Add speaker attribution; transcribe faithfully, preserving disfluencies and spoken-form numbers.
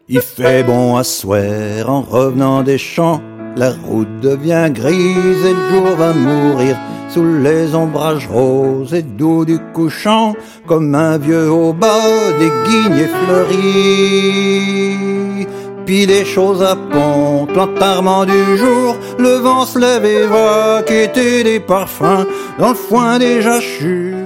Speaker 1: Il fait bon à soir en revenant des champs. La route devient grise et le jour va mourir sous les ombrages roses et doux du couchant, comme un vieux au bas des guignets fleuris. Puis des choses à pont, l'enterrement du jour, le vent se lève et va quitter des parfums dans le foin déjà chu.